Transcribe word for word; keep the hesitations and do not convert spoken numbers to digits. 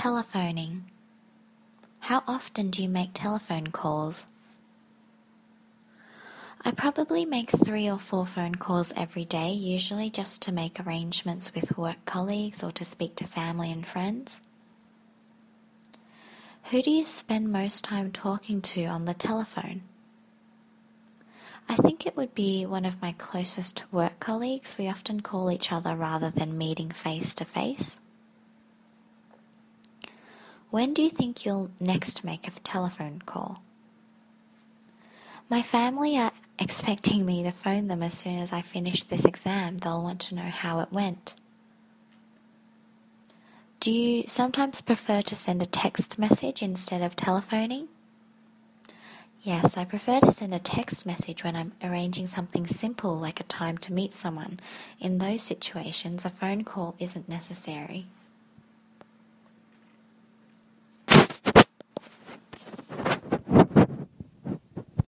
Telephoning. How often do you make telephone calls? I probably make three or four phone calls every day, usually just to make arrangements with work colleagues or to speak to family and friends. Who do you spend most time talking to on the telephone? I think it would be one of my closest work colleagues. We often call each other rather than meeting face to face. When do you think you'll next make a telephone call? My family are expecting me to phone them as soon as I finish this exam. They'll want to know how it went. Do you sometimes prefer to send a text message instead of telephoning? Yes, I prefer to send a text message when I'm arranging something simple like a time to meet someone. In those situations, a phone call isn't necessary.